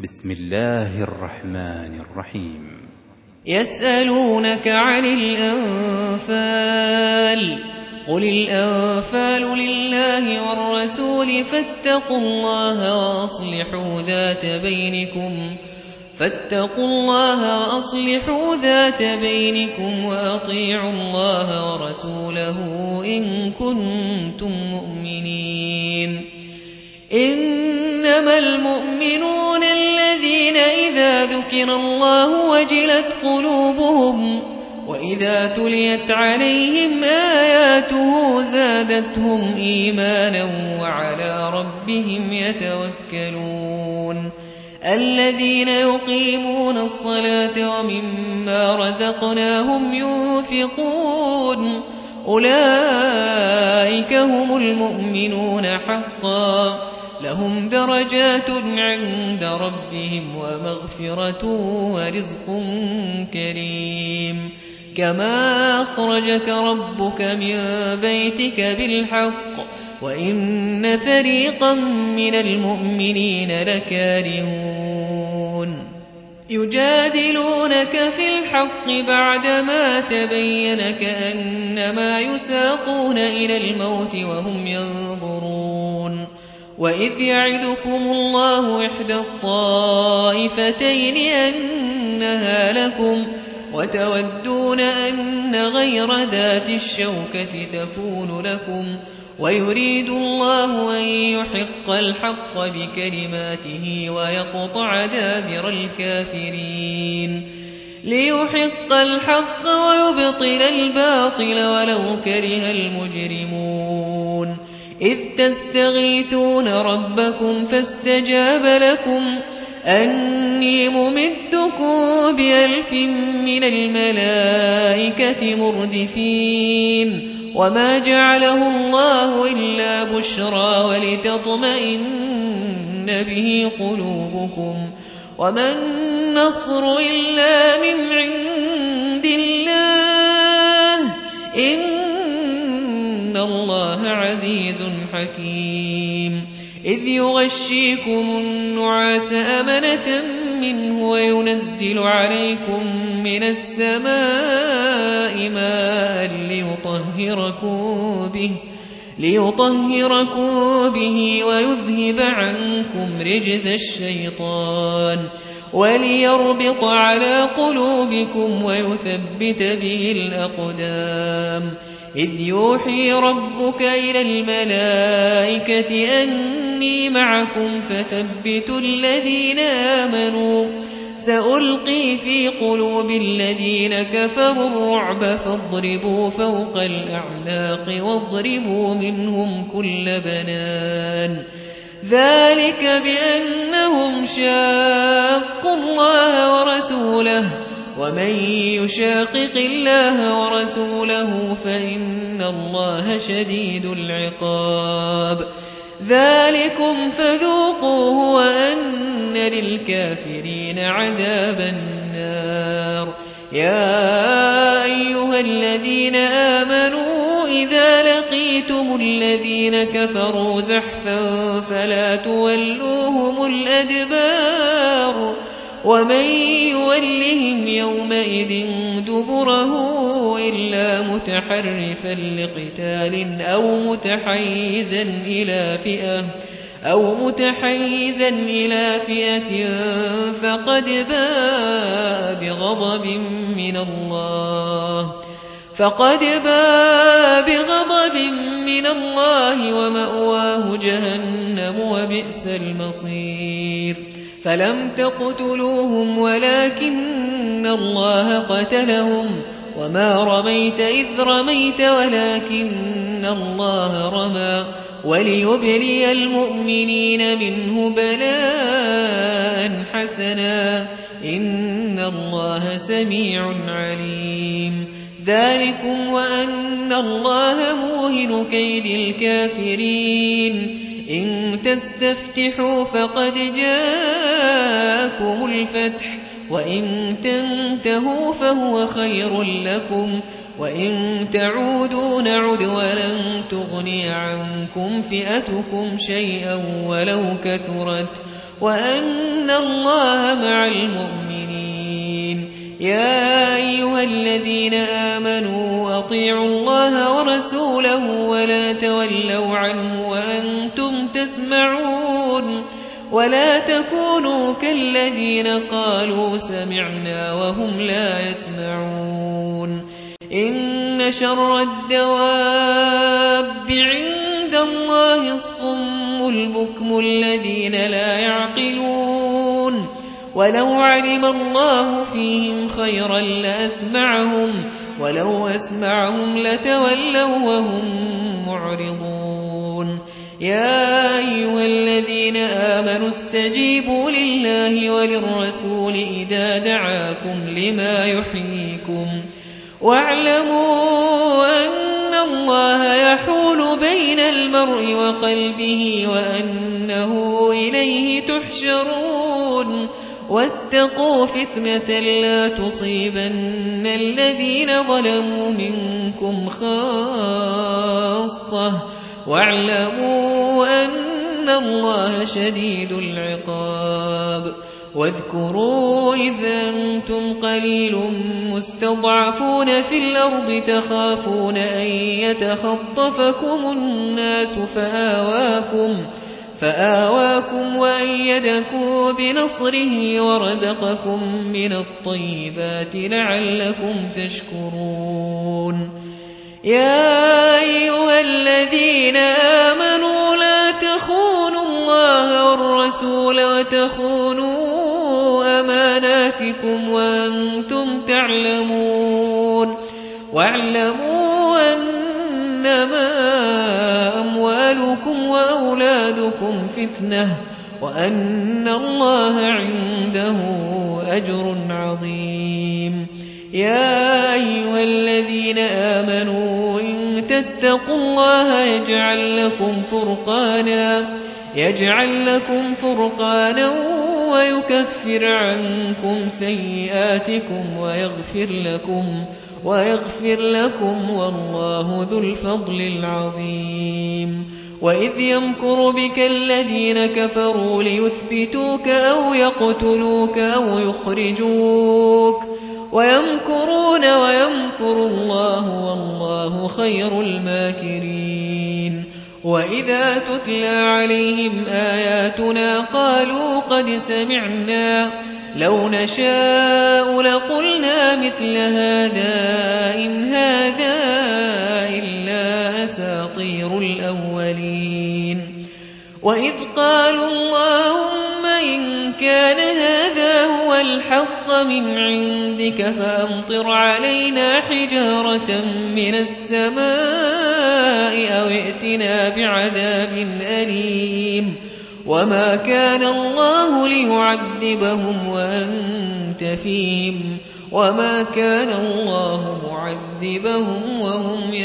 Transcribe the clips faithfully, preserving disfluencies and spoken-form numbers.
بسم الله الرحمن الرحيم. يسألونك عن الأنفال قل الأنفال لله والرسول فاتقوا الله وأصلحوا ذات بينكم فاتقوا الله وأصلحوا ذات بينكم وأطيعوا الله ورسوله إن كنتم مؤمنين. إنما المؤمنون الذين إذا ذكر الله وجلت قلوبهم وإذا تليت عليهم آياته زادتهم إيمانا وعلى ربهم يتوكلون. الذين يقيمون الصلاة ومما رزقناهم ينفقون أولئك هم المؤمنون حقا لهم درجات عند ربهم ومغفرة ورزق كريم. كما أخرجك ربك من بيتك بالحق وإن فريقا من المؤمنين لكارهون. يجادلونك في الحق بعدما تبين كأنما يساقون إلى الموت وهم ينظرون. وإذ يعدكم الله إحدى الطائفتين أنها لكم وتودون أن غير ذات الشوكة تكون لكم ويريد الله أن يحق الحق بكلماته ويقطع دابر الكافرين ليحق الحق ويبطل الباطل ولو كره المجرمون. إذ تستغيثون ربكم فاستجاب لكم أني ممدكم بألف من الملائكة مردفين وما جعله الله إلا بشرى ولتطمئن به قلوبكم وما النصر إلا من عند الله إن الله عزيز حكيم. إذ يغشيكم النعاس أمنة منه وينزل عليكم من السماء ماء ليطهركم به ليطهركم به ويذهب عنكم رجز الشيطان وليربط على قلوبكم ويثبت به الأقدام. إذ يوحي ربك إلى الملائكة أني معكم فثبتوا الذين آمنوا سألقي في قلوب الذين كفروا الرعب فاضربوا فوق الأعناق واضربوا منهم كل بنان. ذلك بأنهم شاقوا الله ورسوله ومن يشاقق الله ورسوله فإن الله شديد العقاب. ذلكم فذوقوه وأن للكافرين عذاب النار. يا أيها الذين آمنوا إذا لقيتم الذين كفروا زحفا فلا تولوهم الأدبار ومن يولهم يومئذ دبره إلا متحرفا لقتال أو متحيزا إلى فئة أو متحيزا إلى فئة فقد باء بغضب من الله فقد باء بغضب من الله ومأواه جهنم وبئس المصير. فلم تقتلوهم ولكن الله قتلهم وما رميت إذ رميت ولكن الله رمى وليبلي المؤمنين منه بلاء حسنا إن الله سميع عليم. ذلكم وأن الله موهن كيد الكافرين. إن تستفتحوا فقد جاءكم الفتح وإن تنتهوا فهو خير لكم وإن تعودوا نعد ولن تغني عنكم فئتكم شيئا ولو كثرت وأن الله مع المؤمنين. يا أيها الذين آمنوا أطيعوا الله ورسوله ولا تولوا عنه وأنتم تسمعون ولا تكونوا كالذين قالوا سمعنا وهم لا يسمعون. إن شر الدواب عند الله الصم البكم الذين لا يعقلون. ولو علم الله فيهم خيرا لأسمعهم ولو أسمعهم لتولوا وهم معرضون. يا أيها الذين آمنوا استجيبوا لله وللرسول إذا دعاكم لما يحييكم واعلموا أن الله يحول بين المرء وقلبه وأنه إليه تحشرون. واتقوا فتنة لا تصيبن الذين ظلموا منكم خاصة واعلموا أن الله شديد العقاب. واذكروا إذ أنتم قليل مستضعفون في الأرض تخافون أن يتخطفكم الناس فآواكم فآواكم وأيدكم بنصره ورزقكم من الطيبات لعلكم تشكرون. يا أيها الذين آمنوا لا تخونوا الله والرسول وتخونوا أماناتكم وأنتم تعلمون. واعلموا أنما أموالكم وأولادكم فتنة وأن الله عنده أجر عظيم. يا أيها الذين آمنوا إن تتقوا الله يجعل لكم فرقانا يجعل لكم فرقانا ويكفر عنكم سيئاتكم ويغفر لكم ويغفر لكم والله ذو الفضل العظيم. وإذ يمكر بك الذين كفروا ليثبتوك أو يقتلوك أو يخرجوك ويمكرون ويمكر الله والله خير الماكرين. وإذا تتلى عليهم آياتنا قالوا قد سمعنا لو نشاء لقلنا مثل هذا إن هذا إلا أساطير الأولين. وإذ قالوا اللهم إن كان هذا هو الحق من عندك فأمطر علينا حجارة من السماء أو ائتنا بعذاب أليم. وما كان الله ليعذبهم وأنت فيهم وما كان الله معذبهم وهم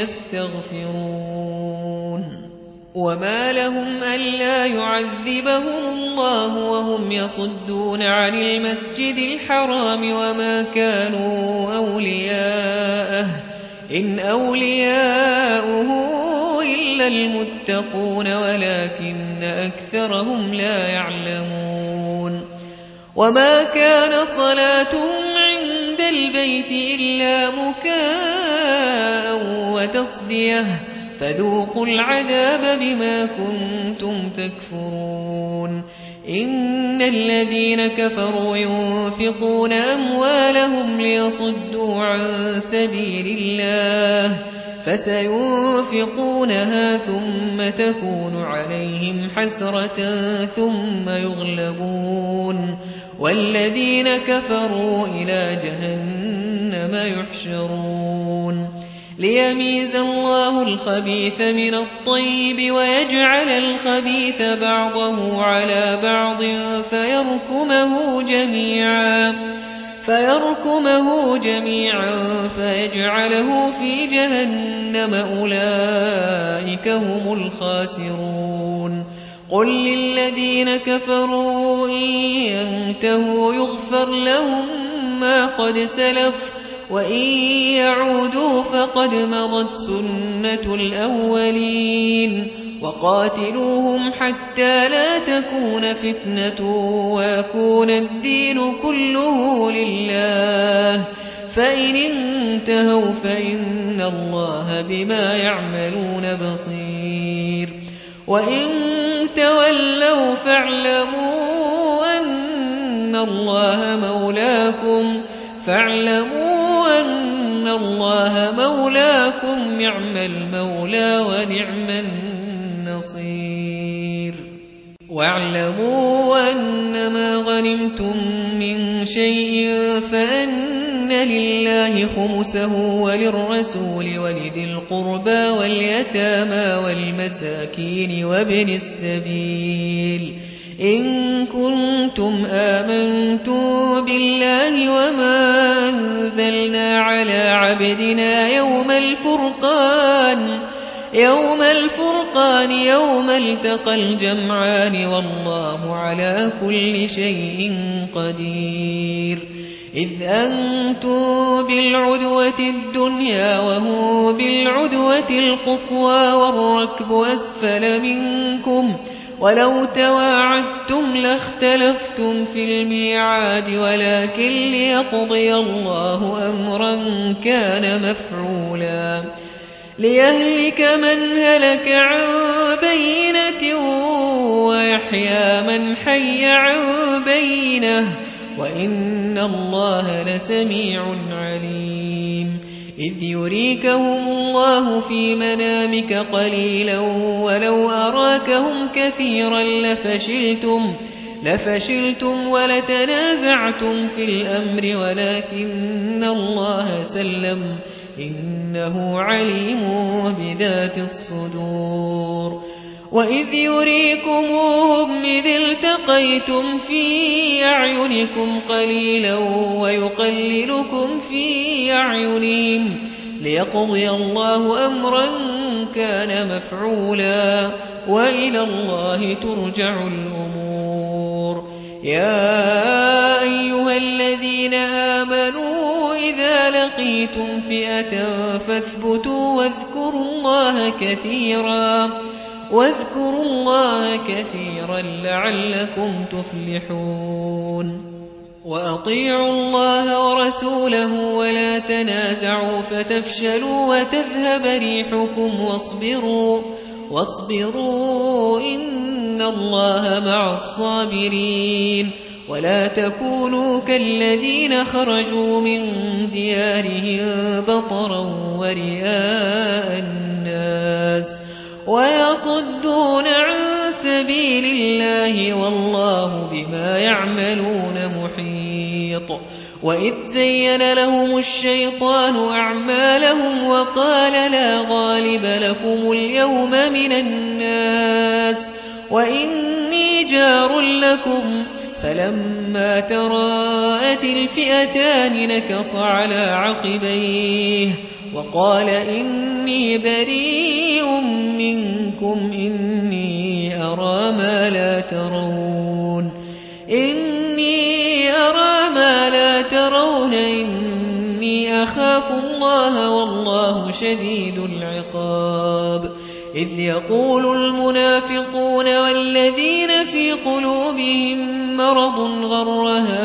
يستغفرون. وما لهم ألا يعذبهم الله وهم يصدون عن المسجد الحرام وما كانوا أولياءه إن أولياؤه إلا المتقون ولكن أكثرهم لا يعلمون. وما كان صلاتهم عند البيت إلا مكاء وتصدية فذوقوا العذاب بما كنتم تكفرون. إن الذين كفروا ينفقون أموالهم ليصدوا عن سبيل الله فسينفقونها ثم تكون عليهم حسرة ثم يغلبون والذين كفروا إلى جهنم يحشرون. ليميز الله الخبيث من الطيب ويجعل الخبيث بعضه على بعض فيركمه جميعا فيركمه جميعا فيجعله في جهنم أولئك هم الخاسرون. قل للذين كفروا إن ينتهوا يغفر لهم ما قد سلف وإن يعودوا فقد مضت سنة الأولين وقاتلوهم حتى لا تكون فتنة ويكون الدين كله لله فإن انتهوا فإن الله بما يعملون بصير وإن تولوا فاعلموا أن الله مولاكم فاعلموا أن الله مولاكم نعم المولى ونعم النصير واعلموا أنما غنمتم من شيء فأن لله خمسه وللرسول ولذي القربى واليتامى والمساكين وابن السبيل إن كنتم آمنتم بالله وما أنزلنا على عبدنا يوم الفرقان يوم الفرقان يوم التقى الجمعان والله على كل شيء قدير إذ أنتم بالعدوة الدنيا وهو بالعدوة القصوى والركب أسفل منكم ولو تواعدتم لاختلفتم في الميعاد ولكن ليقضي الله أمرا كان مفعولا ليهلك من هلك عن بينة ويحيى من حي عن بينة وإن الله لسميع عليم إذ يريكهم الله في منامك قليلا ولو أراكهم كثيرا لفشلتم لفشلتم ولتنازعتم في الأمر ولكن الله سلم إنه عليم بذات الصدور وإذ يريكموهم إذ التقيتم في أعينكم قليلا ويقللكم في أعينهم ليقضي الله أمرا كان مفعولا وإلى الله ترجع الأمور يا أيها الذين آمنوا إذا لقيتم فئة فاثبتوا واذكروا الله كثيرا واذكروا الله كثيرا لعلكم تفلحون وأطيعوا الله ورسوله ولا تنازعوا فتفشلوا وتذهب ريحكم واصبروا واصبروا إن الله مع الصابرين ولا تكونوا كالذين خرجوا من ديارهم بطرا ورئاء الناس ويصدون عن سبيل الله والله بما يعملون محيط وإذ زين لهم الشيطان أعمالهم وقال لا غالب لكم اليوم من الناس وإني جار لكم فلما تراءت الفئتان نكص على عقبيه وقال إني بريء منكم إني أرى ما لا ترون إني أرى ما لا ترون إني أخاف الله والله شديد العقاب إذ يقول المنافقون والذين في قلوبهم مرض غر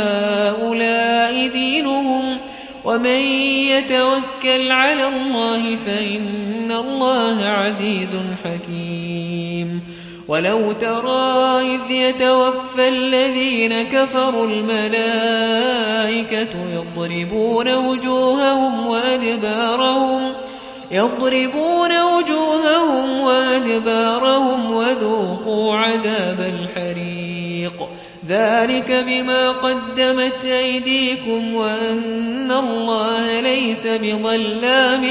هؤلاء دينهم ومن يتوكل على الله فإن الله عزيز حكيم ولو ترى إذ يتوفى الذين كفروا الملائكة يضربون وجوههم وأدبارهم يضربون وجوههم وأدبارهم وذوقوا عذاب الحريق ذلك بما قدمت أيديكم وأن الله ليس بظلام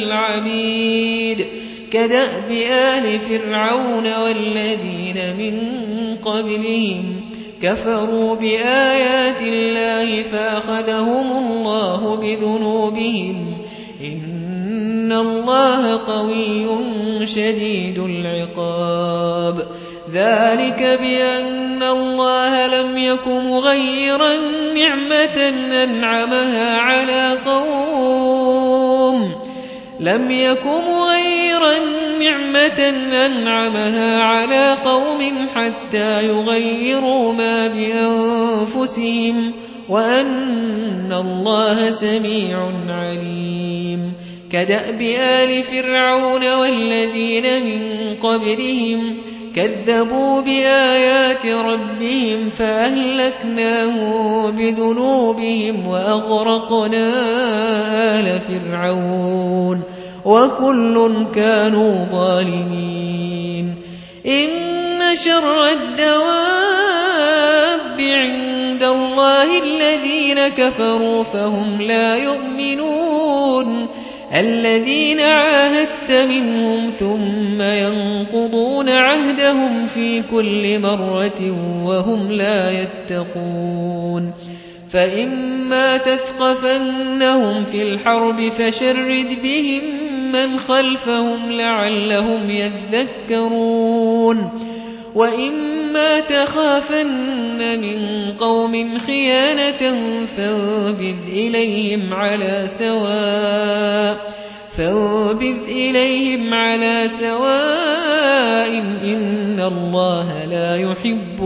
للعبيد كدأب آل فرعون والذين من قبلهم كفروا بآيات الله فأخذهم الله بذنوبهم إن الله قوي شديد العقاب ذلك بأن الله لم يك مغيرا نعمة أنعمها على قوم لم يك مغيرا نعمة أنعمها على قوم حتى يغيروا ما بأنفسهم وأن الله سميع عليم كدأب آل فرعون والذين من قبلهم كذبوا بآيات ربهم فأهلكناهم بذنوبهم وأغرقنا آل فرعون وكل كانوا ظالمين إن شر الدواب عند الله الذين كفروا فهم لا يؤمنون الذين عاهدت منهم ثم ينقضون عهدهم في كل مرة وهم لا يتقون فإما تثقفنهم في الحرب فشرد بهم من خلفهم لعلهم يذكرون وإما تخافن من قوم خيانة فانبذ إليهم على سواء فانبذ إليهم على سواء إن الله لا يحب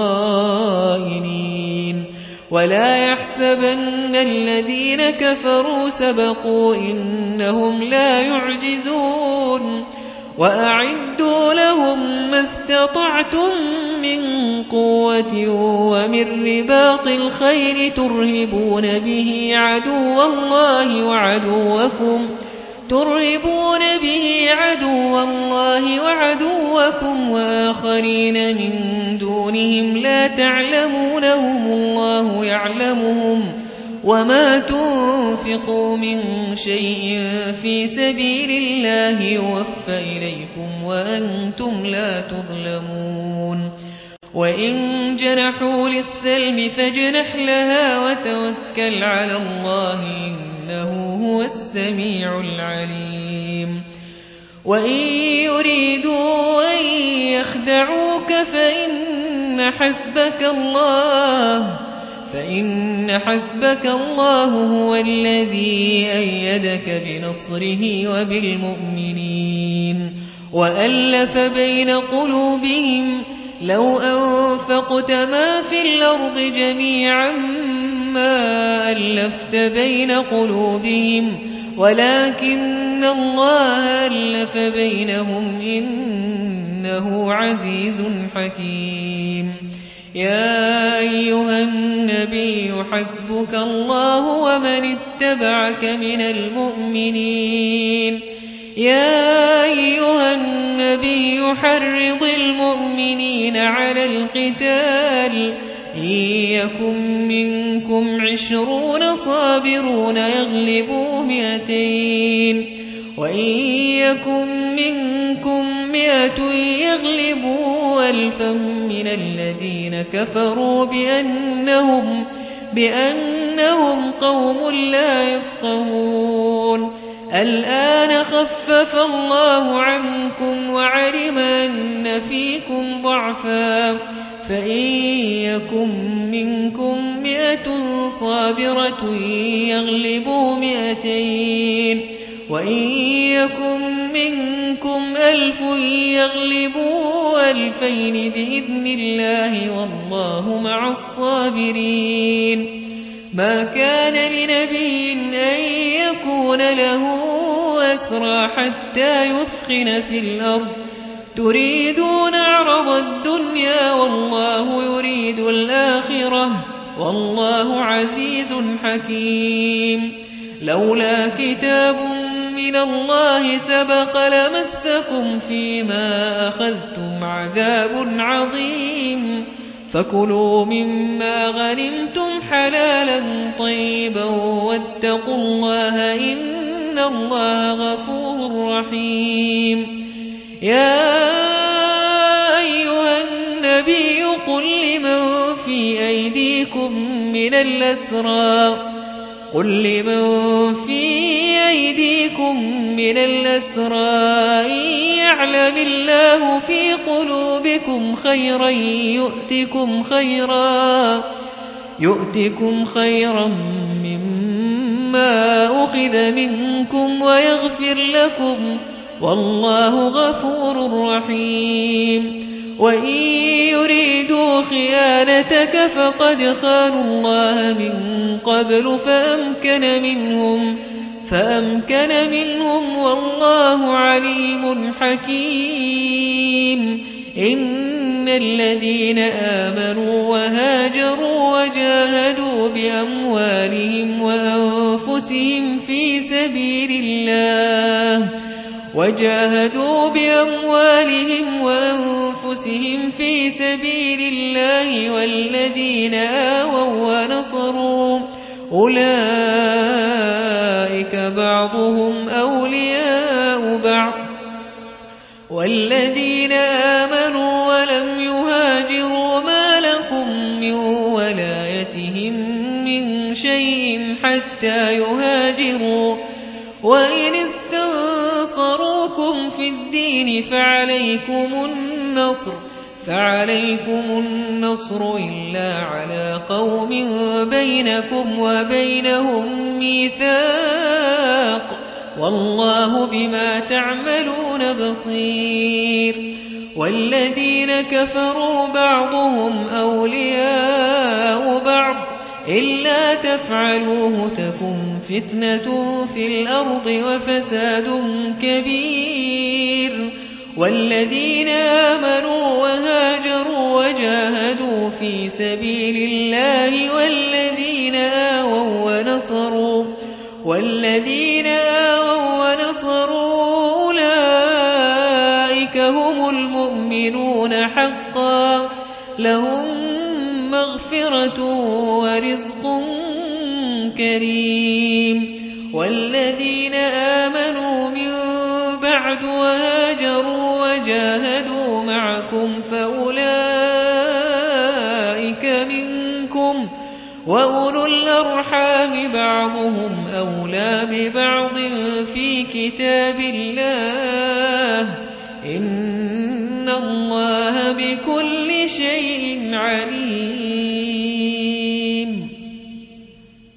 الخائنين ولا يحسبن الذين كفروا سبقوا إنهم لا يعجزون وأعدوا لهم ما استطعتم من قوة ومن رباط الخيل ترهبون به عدو الله وعدوكم ترهبون به عدو الله وعدوكم وآخرين من دونهم لا تعلمونهم الله يعلمهم وما تنفقوا من شيء في سبيل الله يوفى إليكم وأنتم لا تظلمون وإن جنحوا للسلم فاجنح لها وتوكل على الله إنه هو السميع العليم وإن يريدوا أن يخدعوك فإن حسبك الله فإن حسبك الله هو الذي أيدك بنصره وبالمؤمنين وألف بين قلوبهم لو أنفقت ما في الأرض جميعا ما ألفت بين قلوبهم ولكن الله ألف بينهم إنه عزيز حكيم يا أيها النبي حسبك الله ومن اتبعك من المؤمنين يا أيها النبي حرض المؤمنين على القتال إن يكن منكم عشرون صابرون يغلبوا مئتين وإن يكن منكم مئة يغلبوا ألفا من الذين كفروا بأنهم, بأنهم قوم لا يفقهون الآن خفف الله عنكم وعلم أن فيكم ضعفا فإن يكن منكم مئة صابرة يغلبوا مئتين وإن يكن منكم ألف يغلبوا ألفين بإذن الله والله مع الصابرين ما كان لنبي أن يكون له أسرى حتى يثخن في الأرض تريدون عرض الدنيا والله يريد الآخرة والله عزيز حكيم لولا كتاب من الله سبق لمسكم فيما أخذتم عذاب عظيم فكلوا مما غنمتم حلالا طيبا واتقوا الله إن الله غفور رحيم يا أيها النبي قل لمن في أيديكم من الأسرى قل لمن في أيديكم من الأسرى إن يعلم الله في قلوبكم خيرا يؤتكم خيرا يؤتكم خيرا مما أخذ منكم ويغفر لكم والله غفور رحيم وإن يريدوا خيانتك فقد خانوا الله من قبل فأمكن منهم فأمكن منهم والله عليم حكيم إن الذين آمنوا وهاجروا وجاهدوا بأموالهم وأنفسهم في سبيل الله وجاهدوا بأموالهم وأنفسهم في سبيل الله والذين آووا ونصروا أولئك بعضهم أولياء بعض والذين آمنوا ولم يهاجروا ما لكم من ولايتهم من شيء حتى يهاجروا وإن استنصروكم في الدين فعليكم النصر فعليكم النصر إلا على قوم بينكم وبينهم ميثاق والله بما تعملون بصير والذين كفروا بعضهم أولياء بعض إلا تفعلوه تكن فتنة في الأرض وفساد كبير والذين آمنوا وهاجروا وجاهدوا في سبيل الله والذين آووا ونصروا والذين آووا ونصروا أولئك هم المؤمنون حقا لهم مغفرة ورزق كريم والذين آمنوا من بعد وهاجروا وجاهدوا معكم فأولئك منكم وأولو الأرحام بعضهم أولى ببعض في كتاب الله إن الله بكل شيء عليم